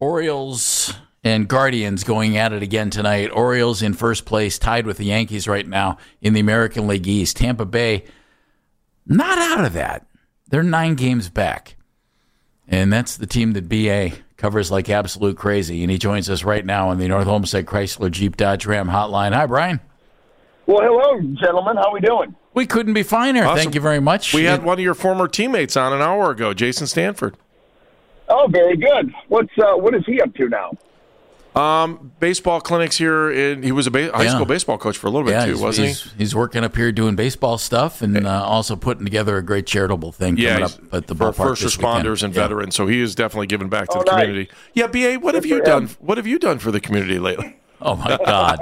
Orioles and Guardians going at it again tonight. Orioles in first place, tied with the Yankees right now in the American League East. Tampa Bay, not out of that. They're 9 games back. And that's the team that BA covers like absolute crazy. And he joins us right now on the North Homestead Chrysler Jeep Dodge Ram hotline. Hi, Brian. Well, hello, gentlemen. How we doing? We couldn't be finer. Awesome. Thank you very much. We had one of your former teammates on an hour ago, Jason Stanford. Oh, very good. What is he up to now? Baseball clinics here. He was a high school baseball coach for a little bit, too, wasn't he? He's working up here doing baseball stuff and also putting together a great charitable thing coming up at the ballpark for first this responders weekend. and veterans. So he is definitely giving back to the community. Yeah, BA, what have you done? What have you done for the community lately? Oh, my God.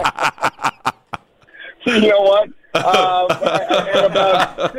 So you know what? At about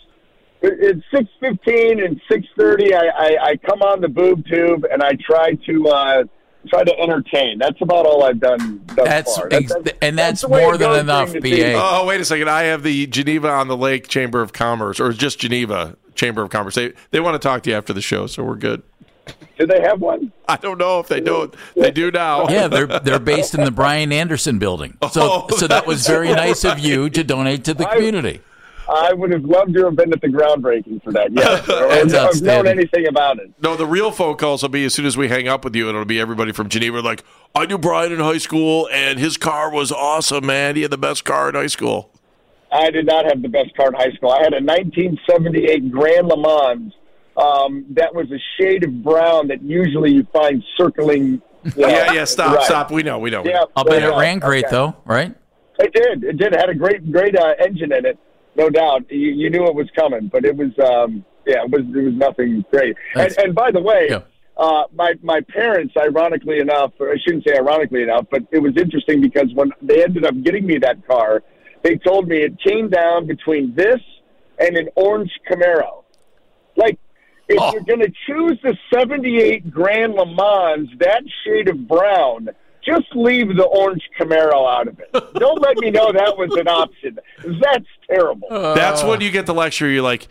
6:15 and 6:30, I come on the boob tube and I try to entertain. That's about all I've done thus far. That's more than enough, BA. Oh, wait a second. I have the Geneva on the Lake Chamber of Commerce, or just Geneva Chamber of Commerce. They want to talk to you after the show, so we're good. Do they have one? I don't know if they don't. They do now. Yeah, they're based in the Brian Anderson building. So that was very nice of you to donate to the community. I would have loved to have been at the groundbreaking for that, yes. I've known anything about it. No, the real phone calls will be as soon as we hang up with you, it'll be everybody from Geneva like, I knew Brian in high school, and his car was awesome, man. He had the best car in high school. I did not have the best car in high school. I had a 1978 Grand Le Mans that was a shade of brown that usually you find circling. Stop. We know. Yeah, I'll bet it ran great, though, right? It did. It had a great engine in it. No doubt, you knew it was coming, but it was, it was nothing great. And by the way, my parents, ironically enough, or I shouldn't say ironically enough, but it was interesting because when they ended up getting me that car, they told me it came down between this and an orange Camaro. Like, if you're going to choose the 78 Grand Le Mans, that shade of brown, just leave the orange Camaro out of it. Don't let me know that was an option. That's terrible. That's when you get the lecture. You're like,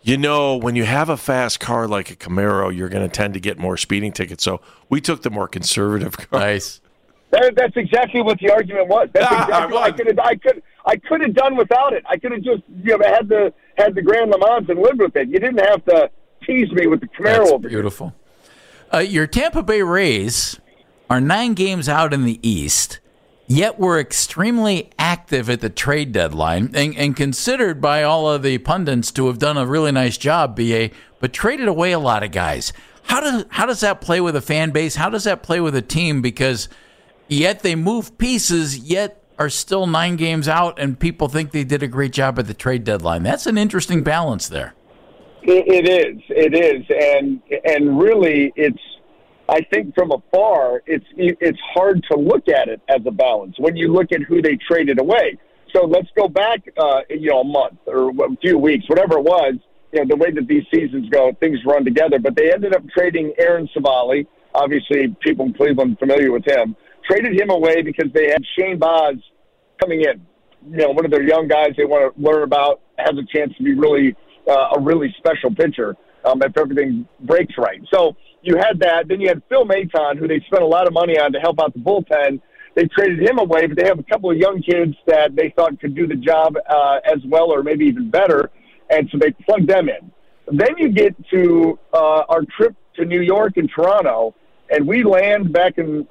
when you have a fast car like a Camaro, you're going to tend to get more speeding tickets. So we took the more conservative car. Nice. That's exactly what the argument was. That's exactly what I could have done without it. I could have just had the Grand Le Mans and lived with it. You didn't have to tease me with the Camaro. That's beautiful. Your Tampa Bay Rays are 9 games out in the East, yet we're extremely active at the trade deadline and considered by all of the pundits to have done a really nice job, BA, but traded away a lot of guys. How does that play with a fan base? How does that play with a team? Because yet they move pieces, yet are still 9 games out, and people think they did a great job at the trade deadline. That's an interesting balance there. It is, and really, I think from afar, it's hard to look at it as a balance when you look at who they traded away. So let's go back, a month or a few weeks, whatever it was. The way that these seasons go, things run together. But they ended up trading Aaron Savali. Obviously, people in Cleveland familiar with him. Traded him away because they had Shane Baz coming in. One of their young guys they want to learn about, has a chance to be really a really special pitcher if everything breaks right. So you had that. Then you had Phil Maton, who they spent a lot of money on to help out the bullpen. They traded him away, but they have a couple of young kids that they thought could do the job as well or maybe even better, and so they plugged them in. Then you get to our trip to New York and Toronto, and we land back in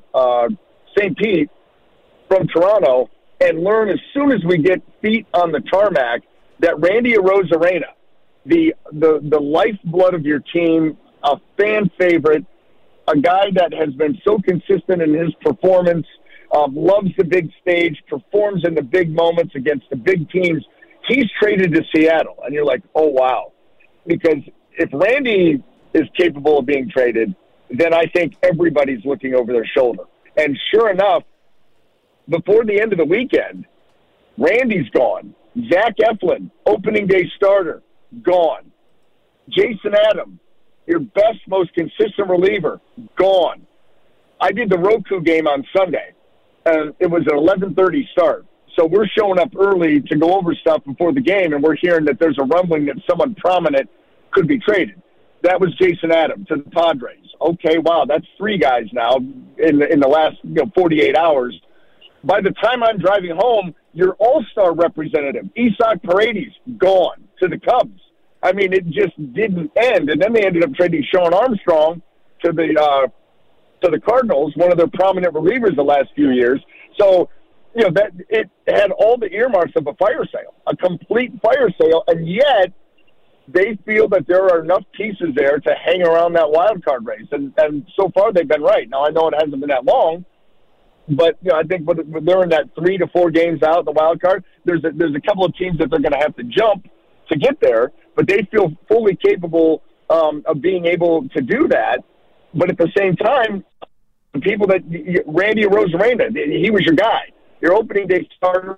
St. Pete from Toronto and learn as soon as we get feet on the tarmac that Randy Arozarena, the lifeblood of your team, a fan favorite, a guy that has been so consistent in his performance, loves the big stage, performs in the big moments against the big teams. He's traded to Seattle, and you're like, oh, wow. Because if Randy is capable of being traded, then I think everybody's looking over their shoulder. And sure enough, before the end of the weekend, Randy's gone. Zach Eflin, opening day starter, gone. Jason Adam, your best, most consistent reliever, gone. I did the Roku game on Sunday, and it was an 11:30 start. So we're showing up early to go over stuff before the game, and we're hearing that there's a rumbling that someone prominent could be traded. That was Jason Adam to the Padres. okay, wow, that's 3 guys now in the last 48 hours. By the time I'm driving home, your all-star representative, Isaac Paredes, gone to the Cubs. I mean, it just didn't end. And then they ended up trading Sean Armstrong to the Cardinals, one of their prominent relievers the last few years. So, that it had all the earmarks of a fire sale, a complete fire sale, and yet they feel that there are enough pieces there to hang around that wild card race. And so far they've been right. Now, I know it hasn't been that long, but I think when they're in that 3 to 4 games out, the wild card, there's a couple of teams that they're going to have to jump to get there, but they feel fully capable of being able to do that. But at the same time, the people that Randy Arozarena, he was your guy, your opening day starter,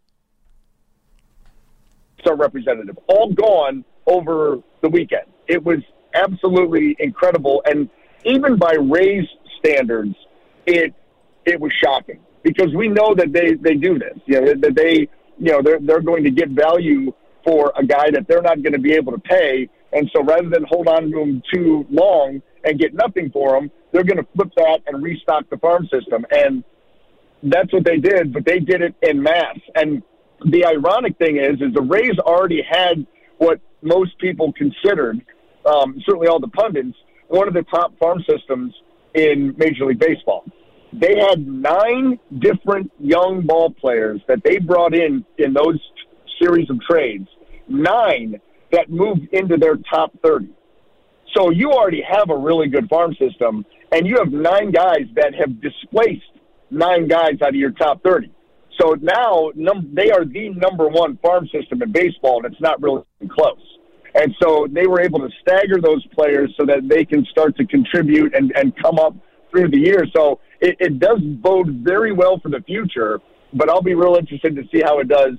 star representative, all gone over the weekend. It was absolutely incredible, and even by Rays standards, it was shocking because we know that they do this. That they're going to get value for a guy that they're not going to be able to pay, and so rather than hold on to him too long and get nothing for him, they're going to flip that and restock the farm system, and that's what they did. But they did it en masse, and the ironic thing is the Rays already had what most people considered, certainly all the pundits, one of the top farm systems in Major League Baseball. They had 9 different young ball players that they brought in those series of trades, 9 that moved into their top 30. So you already have a really good farm system, and you have 9 guys that have displaced 9 guys out of your top 30. So now they are the number 1 farm system in baseball, and it's not really close. And so they were able to stagger those players so that they can start to contribute and come up through the year. So it does bode very well for the future, but I'll be real interested to see how it does,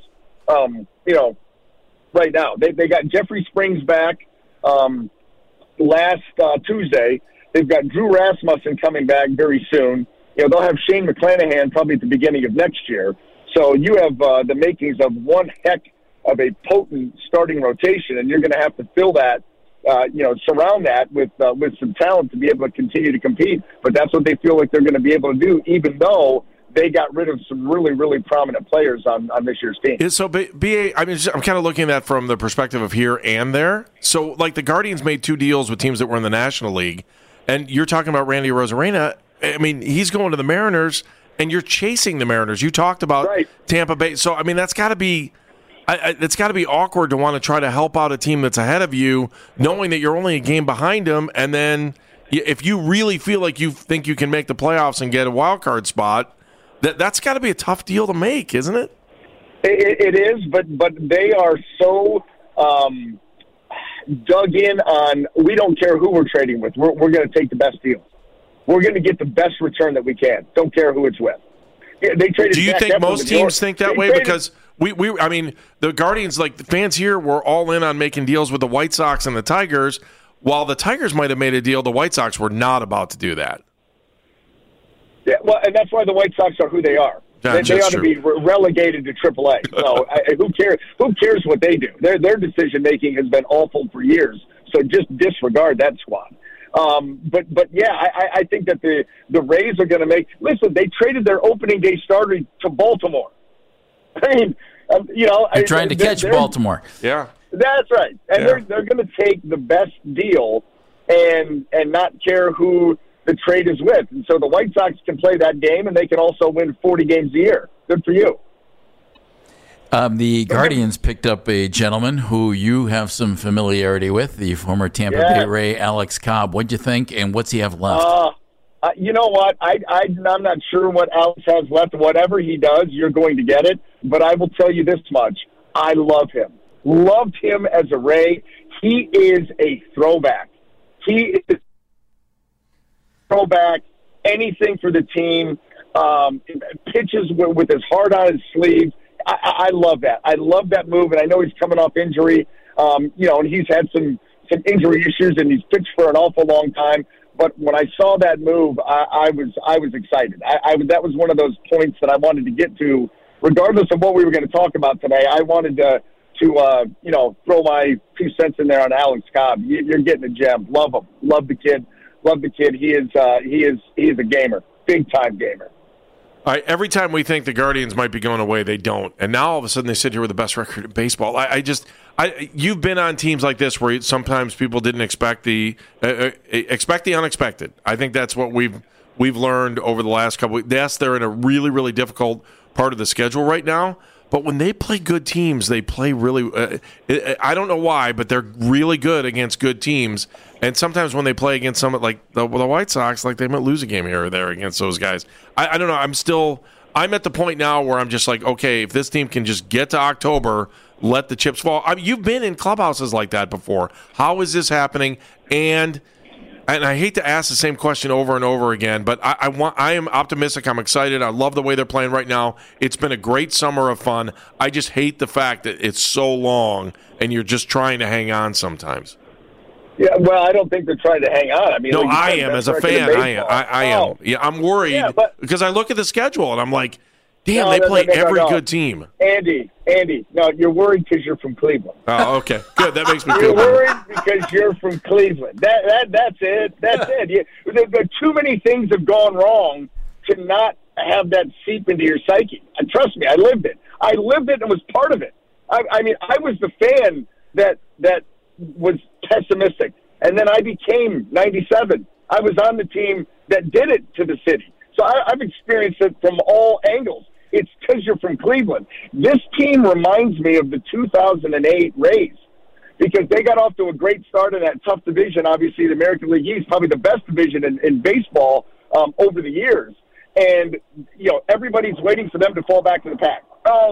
right now. They got Jeffrey Springs back last Tuesday. They've got Drew Rasmussen coming back very soon. They'll have Shane McClanahan probably at the beginning of next year. So you have the makings of one heck of a potent starting rotation, and you're going to have to fill that, surround that with some talent to be able to continue to compete. But that's what they feel like they're going to be able to do, even though they got rid of some really, really prominent players on this year's team. So, BA, I'm kind of looking at that from the perspective of here and there. So, like, the Guardians made 2 deals with teams that were in the National League, and you're talking about Randy Arozarena. I mean, he's going to the Mariners, and you're chasing the Mariners. You talked about Tampa Bay. So, I mean, that's got to be it's got to be awkward to want to try to help out a team that's ahead of you, knowing that you're only a game behind them, and then if you really feel like you think you can make the playoffs and get a wild card spot, that's got to be a tough deal to make, isn't it? It is, but they are so dug in on, we don't care who we're trading with. We're going to take the best deal. We're going to get the best return that we can. Don't care who it's with. They traded. Do you think most teams think that way? Because I mean, the Guardians, like the fans here, were all in on making deals with the White Sox and the Tigers. While the Tigers might have made a deal, the White Sox were not about to do that. Yeah, well, and that's why the White Sox are who they are. They ought to be relegated to AAA. So who cares? Who cares what they do? Their decision making has been awful for years. So just disregard that squad. But yeah, I think that the Rays are going to make. Listen, they traded their opening day starter to Baltimore. I mean, they're trying to catch Baltimore. Yeah, that's right. And they're going to take the best deal and not care who the trade is with. And so the White Sox can play that game, and they can also win 40 games a year. Good for you. The Guardians picked up a gentleman who you have some familiarity with, the former Tampa Bay Ray, Alex Cobb. What'd you think, and what's he have left? You know what? I'm not sure what Alex has left. Whatever he does, you're going to get it. But I will tell you this much. I love him. Loved him as a Ray. He is a throwback. He is a throwback. Anything for the team. Pitches with his heart on his sleeve. I love that. I love that move, and I know he's coming off injury. And he's had some injury issues, and he's pitched for an awful long time. But when I saw that move, I was excited. That was one of those points that I wanted to get to, regardless of what we were going to talk about today. I wanted to throw my 2 cents in there on Alex Cobb. You're getting a gem. Love him. Love the kid. Love the kid. He is a gamer, big time gamer. All right, every time we think the Guardians might be going away, they don't. And now all of a sudden they sit here with the best record in baseball. You've been on teams like this where sometimes people didn't expect the unexpected. I think that's what we've learned over the last couple of weeks. Yes, they're in a really, really difficult part of the schedule right now. But when they play good teams, they play really I don't know why, but they're really good against good teams. And sometimes when they play against someone like the White Sox, like they might lose a game here or there against those guys. I don't know. I'm at the point now where I'm just like, okay, if this team can just get to October, let the chips fall. I mean, you've been in clubhouses like that before. How is this happening? And I hate to ask the same question over and over again, but I am optimistic. I'm excited. I love the way they're playing right now. It's been a great summer of fun. I just hate the fact that it's so long and you're just trying to hang on sometimes. Yeah, well, I don't think they're trying to hang on. I mean, no, I am as a fan. I am. Yeah, I'm worried because I look at the schedule and I'm like, damn, they play every good team. Andy, no, you're worried because you're from Cleveland. Oh, okay, good. That makes me feel good. You're worried because you're from Cleveland. That's it. That's it. Too many things have gone wrong to not have that seep into your psyche. And trust me, I lived it. I lived it and was part of it. I mean, I was the fan that was pessimistic, and then I became 97. I was on the team that did it to the city. So I've experienced it from all angles. It's because you're from Cleveland. This team reminds me of the 2008 Rays because they got off to a great start in that tough division. Obviously, the American League East, probably the best division in baseball over the years. And, everybody's waiting for them to fall back to the pack.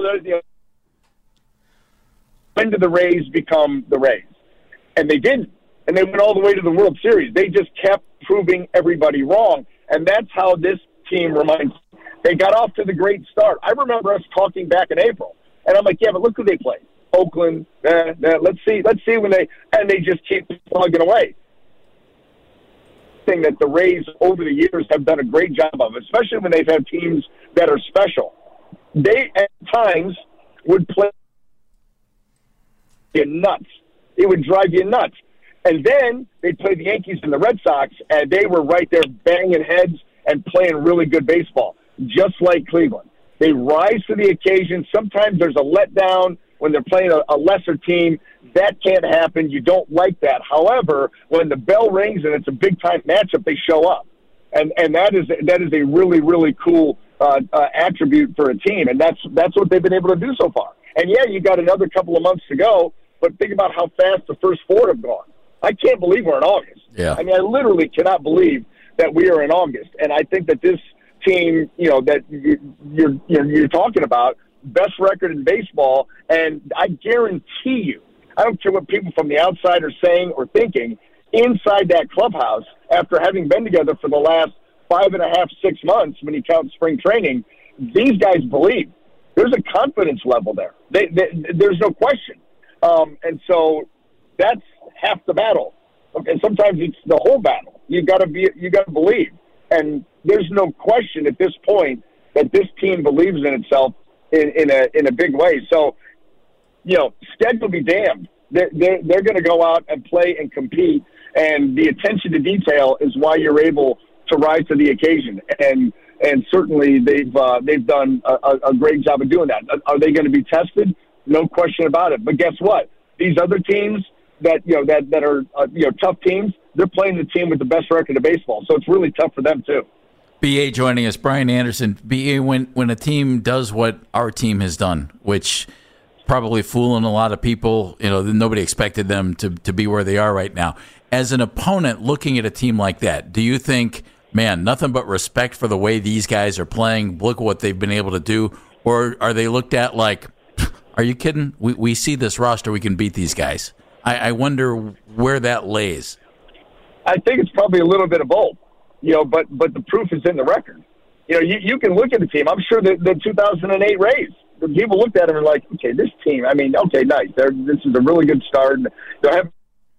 When did the Rays become the Rays? And they didn't. And they went all the way to the World Series. They just kept proving everybody wrong. And that's how this team reminds me. They got off to the great start. I remember us talking back in April, and I'm like, yeah, but look who they played. Oakland, let's see when they just keep plugging away. Thing that the Rays over the years have done a great job of, especially when they've had teams that are special. They, at times, would play you nuts. It would drive you nuts. And then they'd play the Yankees and the Red Sox, and they were right there banging heads and playing really good baseball, just like Cleveland. They rise to the occasion. Sometimes there's a letdown when they're playing a lesser team. That can't happen. You don't like that. However, when the bell rings and it's a big-time matchup, they show up. And that is a really, really cool attribute for a team, and that's what they've been able to do so far. And, yeah, you got another couple of months to go, but think about how fast the first four have gone. I can't believe we're in August. Yeah. I mean, I literally cannot believe that we are in August. And I think that this team, that you're talking about, best record in baseball, and I guarantee you, I don't care what people from the outside are saying or thinking, inside that clubhouse, after having been together for the last 5.5, 6 months, when you count spring training, these guys believe. There's a confidence level there. There's no question. And so that's half the battle. Okay, sometimes it's the whole battle. You got to believe. And there's no question at this point that this team believes in itself in a big way. So, schedule be damned. They're going to go out and play and compete, and the attention to detail is why you're able to rise to the occasion. And certainly they've done a great job of doing that. Are they going to be tested? No question about it. But guess what? These other teams that are tough teams, they're playing the team with the best record of baseball. So it's really tough for them too. BA joining us, Brian Anderson. BA, when a team does what our team has done, which probably fooling a lot of people, nobody expected them to be where they are right now. As an opponent looking at a team like that, do you think, man, nothing but respect for the way these guys are playing, look at what they've been able to do, or are they looked at like, are you kidding? We see this roster, we can beat these guys. I wonder where that lays. I think it's probably a little bit of both, but the proof is in the record. You can look at the team. I'm sure the 2008 Rays, the people looked at them and were like, okay, this team, okay, nice. This is a really good start. They'll have,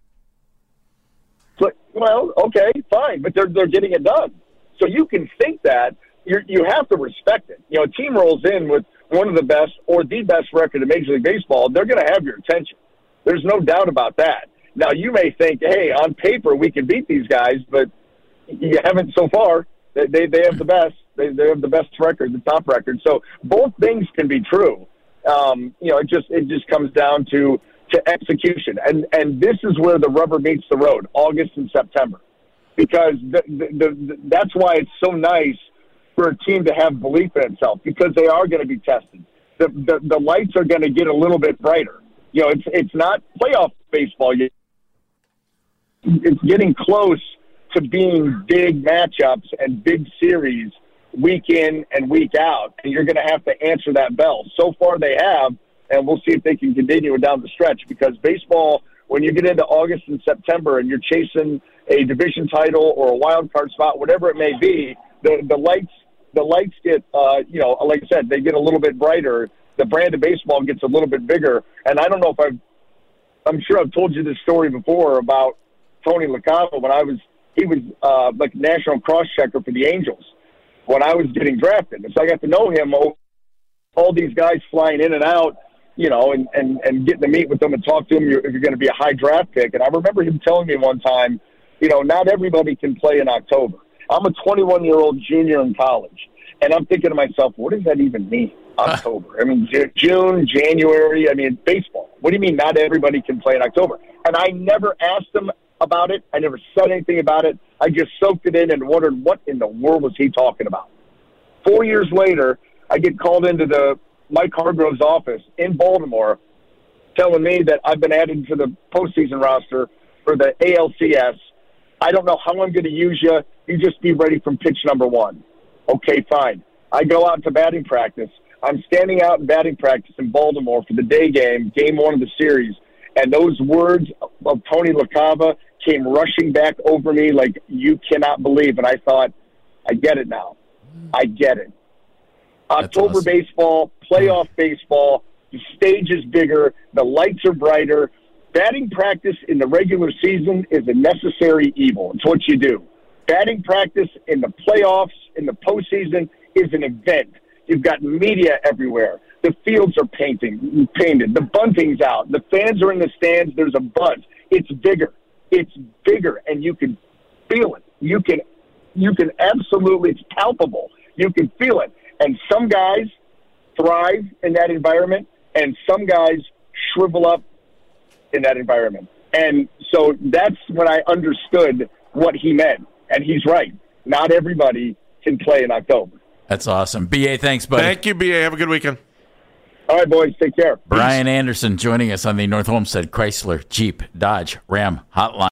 well, okay, fine, but they're getting it done. So you can think that. You have to respect it. A team rolls in with one of the best or the best record in Major League Baseball, they're going to have your attention. There's no doubt about that. Now, you may think, hey, on paper we can beat these guys, but you haven't so far. They have the best. They have the best record, the top record. So both things can be true. It just comes down to execution, and this is where the rubber meets the road, August and September, because that's why it's so nice for a team to have belief in itself, because they are going to be tested. The lights are going to get a little bit brighter. It's not playoff baseball yet. It's getting close to being big matchups and big series week in and week out, and you're going to have to answer that bell. So far they have, and we'll see if they can continue it down the stretch, because baseball, when you get into August and September and you're chasing a division title or a wild card spot, whatever it may be, the lights get, like I said, they get a little bit brighter. The brand of baseball gets a little bit bigger. And I don't know if I'm sure I've told you this story before about Tony LaCava he was like national cross checker for the Angels when I was getting drafted. And so I got to know him, all these guys flying in and out, and getting to meet with them and talk to them if you're going to be a high draft pick. And I remember him telling me one time, not everybody can play in October. I'm a 21-year-old junior in college, and I'm thinking to myself, what does that even mean, October? I mean, June, January, baseball. What do you mean not everybody can play in October? And I never asked him about it. I never said anything about it. I just soaked it in and wondered, what in the world was he talking about? 4 years later, I get called into Mike Hargrove's office in Baltimore telling me that I've been added to the postseason roster for the ALCS. I don't know how I'm going to use you. You just be ready from pitch number one. Okay, fine. I go out to batting practice. I'm standing out in batting practice in Baltimore for the day game one of the series, and those words of Tony LaCava came rushing back over me like you cannot believe. And I thought, I get it now. I get it. October awesome. Baseball, playoff baseball, the stage is bigger, the lights are brighter. Batting practice in the regular season is a necessary evil. It's what you do. Batting practice in the playoffs, in the postseason, is an event. You've got media everywhere. The fields are painted. The bunting's out. The fans are in the stands. There's a buzz. It's bigger. It's bigger, and you can feel it. You can absolutely, it's palpable. You can feel it. And some guys thrive in that environment, and some guys shrivel up in that environment. And so that's when I understood what he meant. And he's right. Not everybody can play in October. That's awesome. B.A., thanks, buddy. Thank you, B.A. Have a good weekend. All right, boys. Take care. Brian Anderson joining us on the North Olmsted Chrysler Jeep Dodge Ram Hotline.